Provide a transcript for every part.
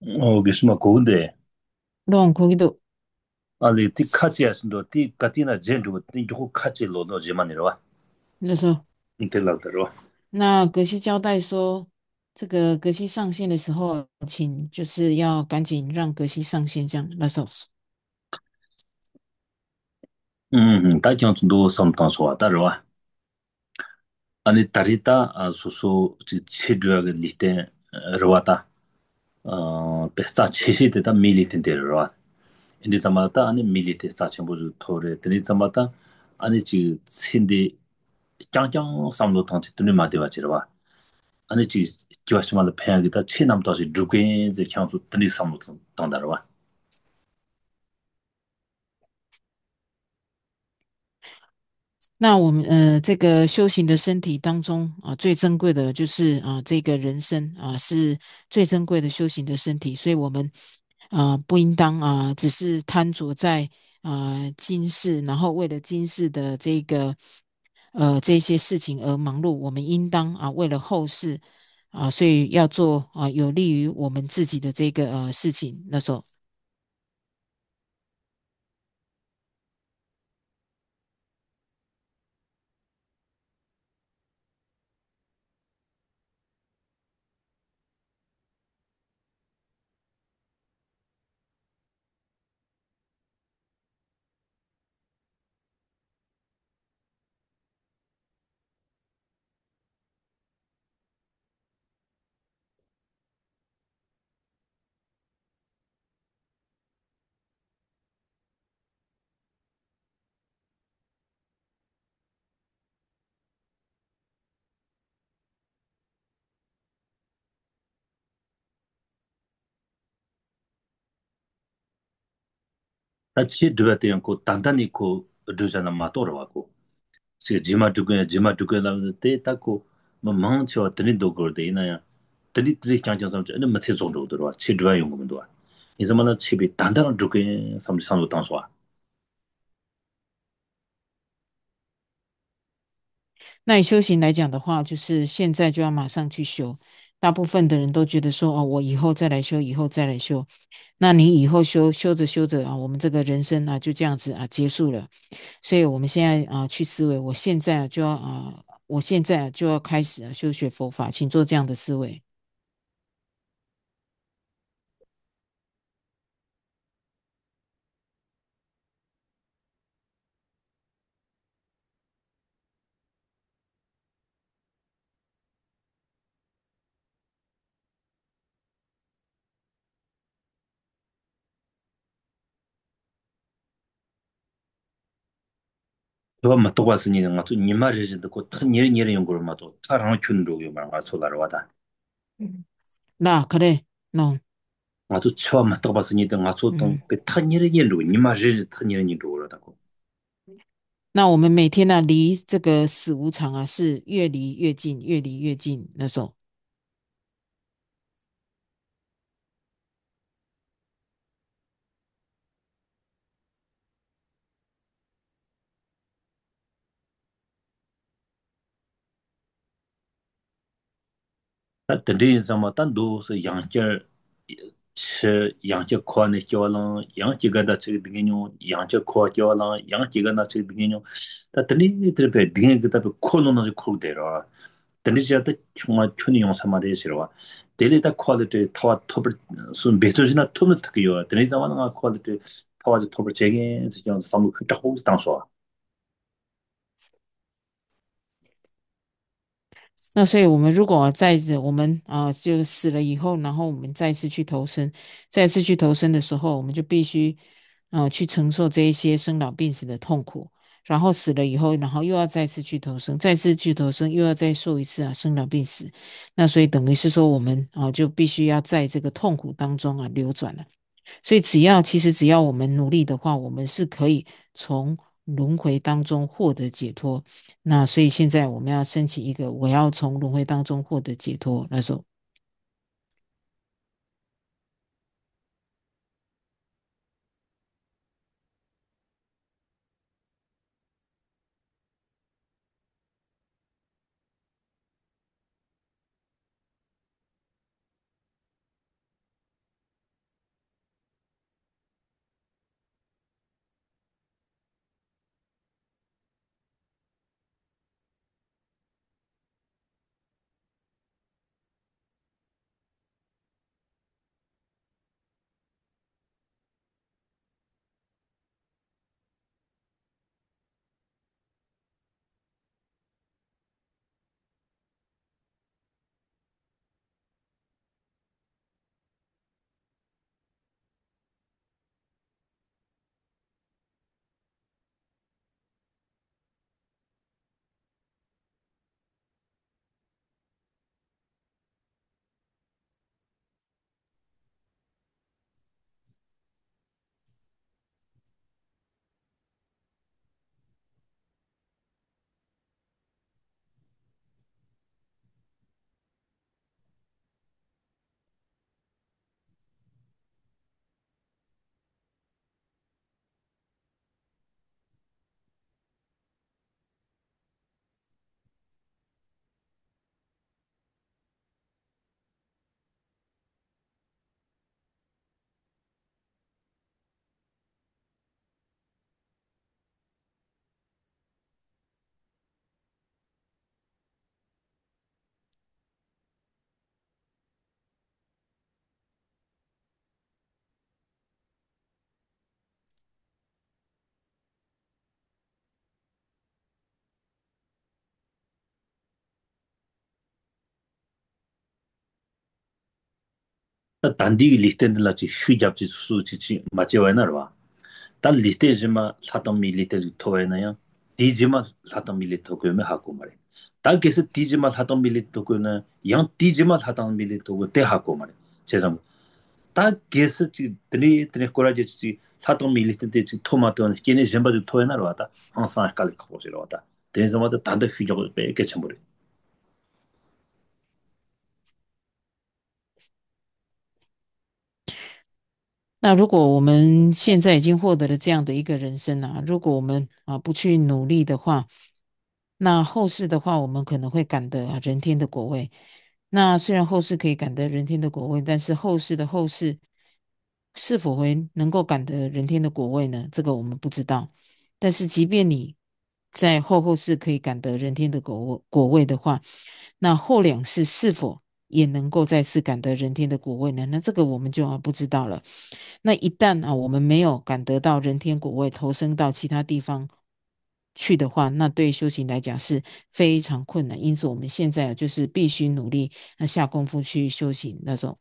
그시마 고근데 넌 거기도 아니 티 카치야스도 티 카티나 젠도 티 조코 카치 로도 제만이로와 그래서 인텔라더로 那格西交代说，这个格西上线的时候，请就是要赶紧让格西上线，这样那时候。 다경도 섬탕소와 따로와 아니 다리타 소소 치드가 리테 로와타 베스타 치시데다 밀리텐데로와 인디 자마타 아니 밀리테 사쳔부주 토레 드니 자마타 아니 지 신디 짱짱 삼로 탕치 드니 마데와치로와 아니 지 지와시말 페야기다 치남도시 두게 제 창수 드니 삼로 당다로와 那我们这个修行的身体当中啊，最珍贵的就是这个人生啊，是最珍贵的修行的身体，所以我们不应当只是贪着在今世，然后为了今世的这些事情而忙碌，我们应当为了后世所以要做有利于我们自己的这个事情，那时候。 나치 드베테고 단단히고 두자나 마토로와고 시 지마 두게 라데 타고 망치와 드니 도고데 이나야 드니 짱짱 에 마테 종조도와 치 드바 용금도와 이제만은 치비 단단한 두게 삼삼도 당소와 那以修行来讲的话，就是现在就要马上去修。大部分的人都觉得说，哦，我以后再来修，以后再来修。那你以后修着修着我们这个人生就这样子结束了。所以我们现在去思维，我现在就要我现在就要开始修学佛法，请做这样的思维。 저 마토가스니 가또 니마르지도 고 니르니르 연구를 마도 타랑 춘도 요만 가소라로 와다 那可能，喏， 아주 처음 마토가스니 등 아소던 嗯， 배 타니르 연구 니마르지 타니르 연구로다고 那我们每天呢，离这个死无常是越离越近，越离越近。那时候。 다 던데 좀 단도 서 양절 치 양절 코안에 겨랑 양지가다 치 등이뇨 양절 코 겨랑 양지가나 치 등이뇨 다 던데 들베 등에 그다 코노노지 코데라 던데 저다 총마 촌이 용사마리 싫어와 데리다 퀄리티 타와 토버 순 베조지나 토르 특이요 던데 자만가 퀄리티 타와지 토버 제게 지금 삼루 그 타고 당소 那所以，我们如果在这，我们就死了以后，然后我们再次去投生，再次去投生的时候，我们就必须去承受这一些生老病死的痛苦。然后死了以后，然后又要再次去投生，再次去投生，又要再受一次生老病死。那所以等于是说，我们就必须要在这个痛苦当中流转了。所以其实只要我们努力的话，我们是可以从轮回当中获得解脱。那所以现在我们要升起一个，我要从轮回当中获得解脱。那时候， 다 단디 리텐들라 지 휘잡지 수치지 맞지와나 봐. 다 리텐지마 사동 밀리텐지 토에나요. 디지마 사동 밀리 토고면 하고 말해. 다 계서 디지마 사동 밀리 토고는 양 디지마 사동 밀리 토고 때 하고 말해. 제가 다 계서 지 드니 코라지 지 사동 밀리 텐지 토마토는 걔네 젬바지 토에나 와다. 항상 헷갈릴 거 보시러 왔다. 대해서마다 단다 휘잡을 빼게 쳐버려. 那如果我们现在已经获得了这样的一个人生啊，如果我们不去努力的话，那后世的话，我们可能会感得人天的果位。那虽然后世可以感得人天的果位，但是后世的后世是否会能够感得人天的果位呢？这个我们不知道。但是即便你在后世可以感得人天的果位的话，那后两世是否也能够再次感得人天的果位呢？那这个我们就不知道了。那一旦我们没有感得到人天果位，投生到其他地方去的话，那对修行来讲是非常困难。因此，我们现在就是必须努力下功夫去修行那种。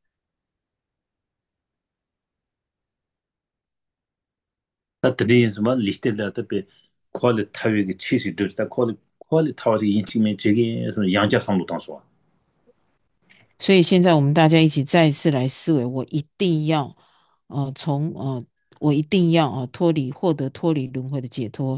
다 드리즈만 리스트다 답에 퀄리 타위게 치시 드다 퀄리 타워의 인치면 제게 양자 상도 당소 所以现在我们大家一起再一次来思维，我一定要从我一定要获得脱离轮回的解脱。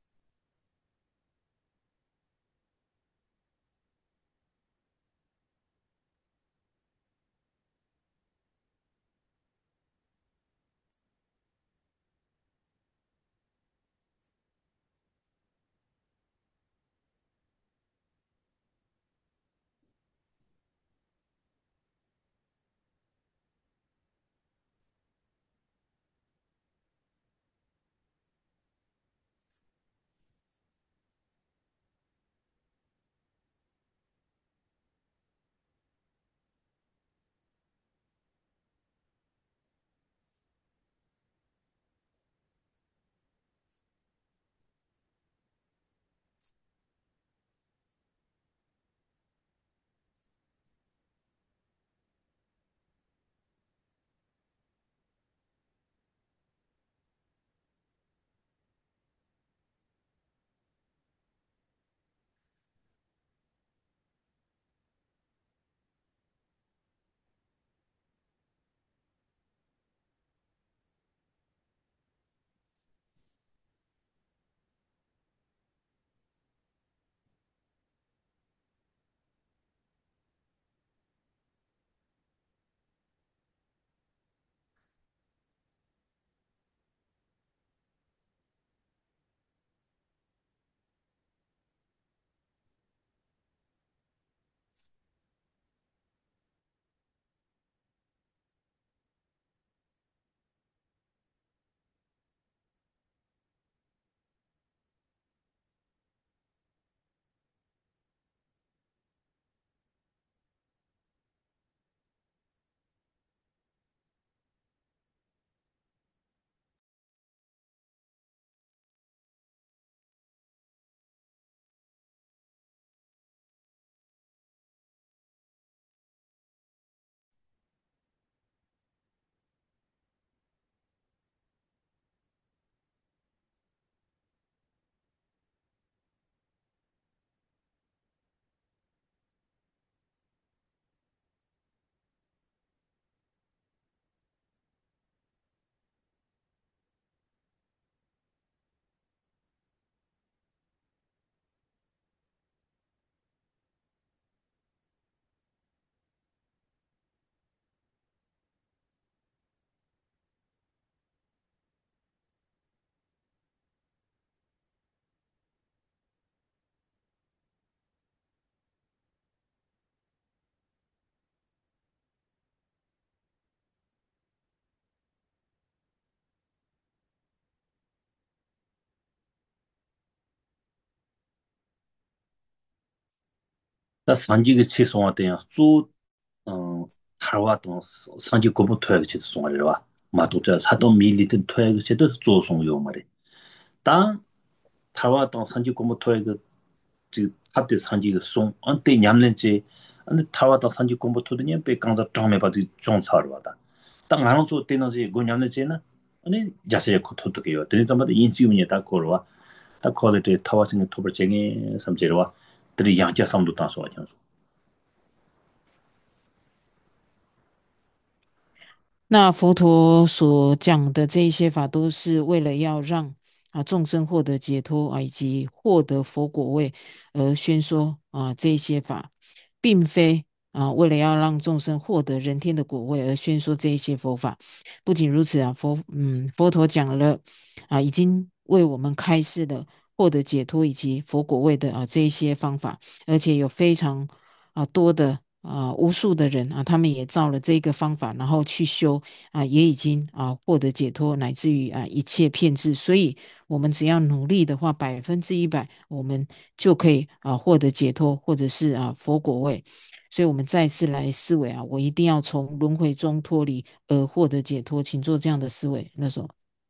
다 산지가 치송화 때야 주 타와도 산지 고부 토야 치 송아려 와 마도자 사도 밀리든 토야 치도 조송요 말이 땅 타와도 산지 고부 토야 그 합대 산지가 송 안때 냠는지 아니 타와다 산지 공부 토드냐 배 강자 정매 바지 좀 살아와다 딱 나랑 저 때는 지 고냐는 지나 아니 자세히 코토도게요 드린 점마다 인지운이 다 걸어와 딱 퀄리티 타와싱 토버쟁이 섬제로와 들이 양자 섬도 다소 하죠 那佛陀所讲的这一些法，都是为了要让众生获得解脱以及获得佛果位而宣说这一些法，并非为了要让众生获得人天的果位而宣说这一些佛法。不仅如此佛陀讲了已经为我们开示了获得解脱以及佛果位的这一些方法，而且有非常多的无数的人他们也照了这个方法，然后去修也已经获得解脱，乃至于一切骗智。所以，我们只要努力的话，100%，我们就可以获得解脱，或者是佛果位。所以，我们再次来思维我一定要从轮回中脱离而获得解脱，请做这样的思维。那时候。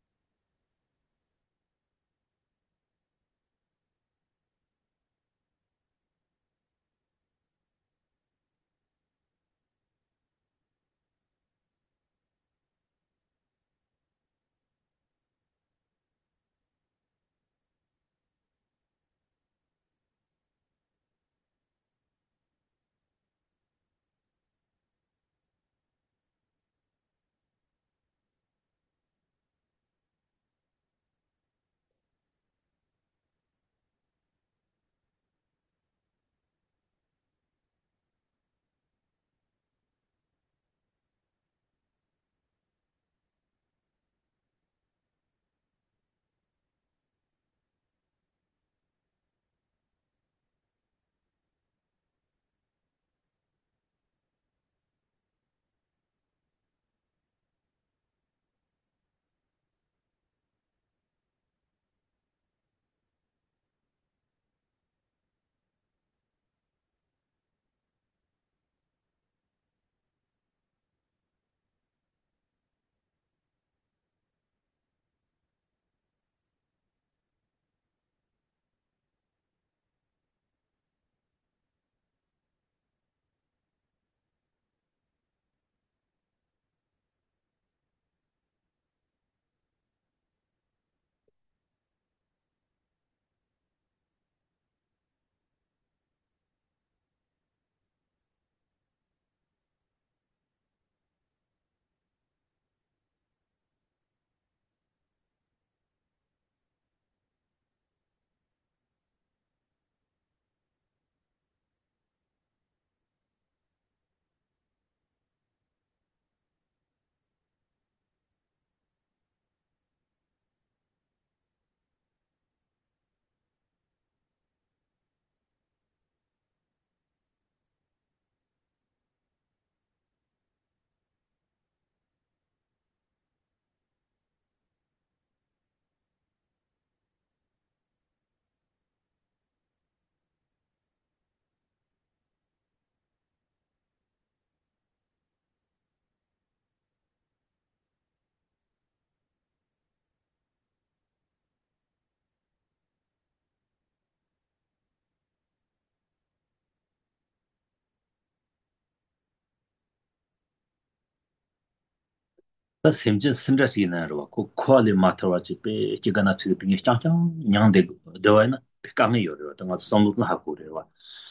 다 심지 심자시나 로 퀄리 마터와지 베 지가나 치 등이 짱짱 냥데 더와나 강이 요로 당가 섬도 하고 그래와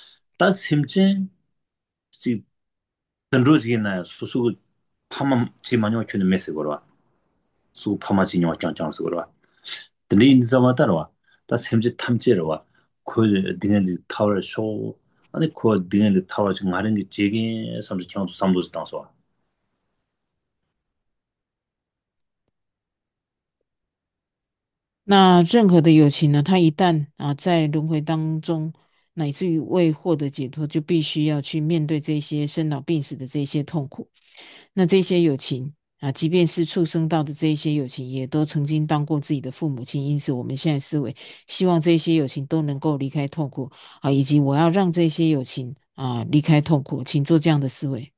다 심지 지 던로지나 수수 파마 지만요 주는 메시지 거와 수 파마 진요 짱짱 쓰고와 근데 인자마다로 다 심지 탐지로와 그 dinheiro 타워 쇼 아니 그 dinheiro 타워 좀 하는 게 지게 섬지 창도 섬도 당소 那任何的友情呢，它一旦在轮回当中，乃至于未获得解脱，就必须要去面对这些生老病死的这些痛苦。那这些友情即便是畜生道的这一些友情，也都曾经当过自己的父母亲。因此，我们现在思维，希望这些友情都能够离开痛苦以及我要让这些友情离开痛苦，请做这样的思维。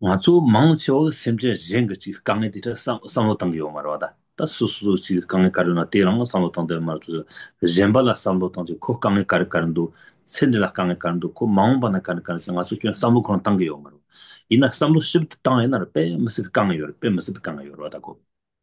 做忙起甚至人个这个岗位的上路登有嘛了的，但叔这个岗位干那地方上路登的嘛，就是人把那上路登就可岗位干都，村里那岗位干都可忙把那干就我说就上路可能登个有嘛，伊那上路是不当然那了，别没是个岗位有了，别没是个岗位有了大哥。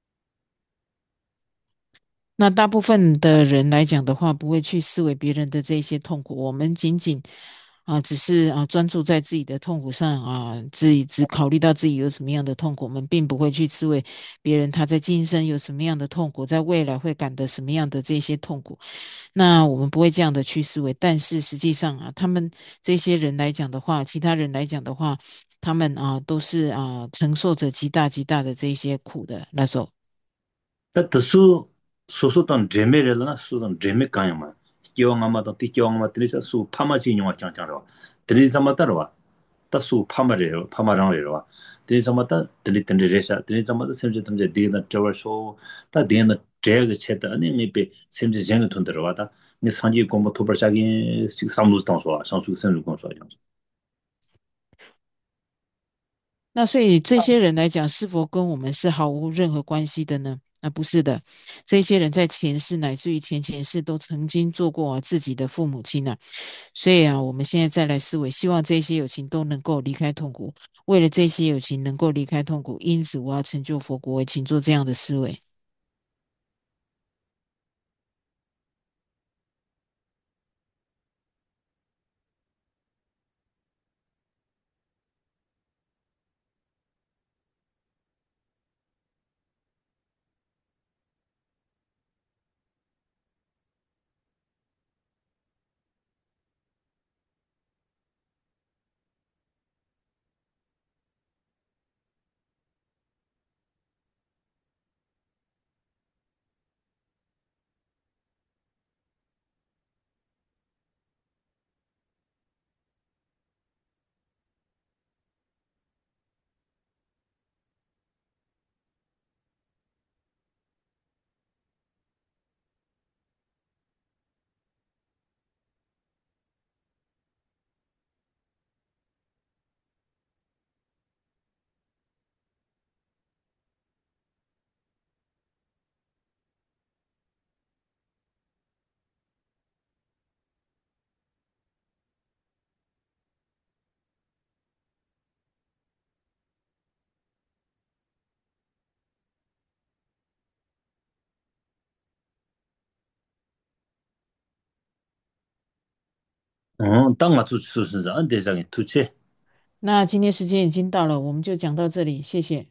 那大部分的人来讲的话，不会去思维别人的这些痛苦，我们仅仅只是专注在自己的痛苦上自己只考虑到自己有什么样的痛苦，我们并不会去思维别人他在今生有什么样的痛苦，在未来会感得什么样的这些痛苦。那我们不会这样的去思维，但是实际上他们这些人来讲的话，其他人来讲的话，他们都是承受着极大极大的这些苦的那时候。 但特殊当人美人了那殊当人美干样嘛，叫俺们当地叫俺们这里是殊怕嘛金用啊讲了，这里怎么得了哇？他殊怕嘛人怕嘛让人哇？这里怎么得？这里等着人下，这里怎么得？甚至他们在地那这玩说，他地那这个车的，你被甚至人个吞得了哇？他你长期广播头边下给上路当说啊，上述深入讲说一样。 那所以这些人来讲，是否跟我们是毫无任何关系的呢？那不是的，这些人在前世乃至于前前世都曾经做过自己的父母亲所以我们现在再来思维，希望这些友情都能够离开痛苦。为了这些友情能够离开痛苦，因此我要成就佛国，请做这样的思维。 当我做出是这，俺得这个突切。 那今天时间已经到了，我们就讲到这里，谢谢。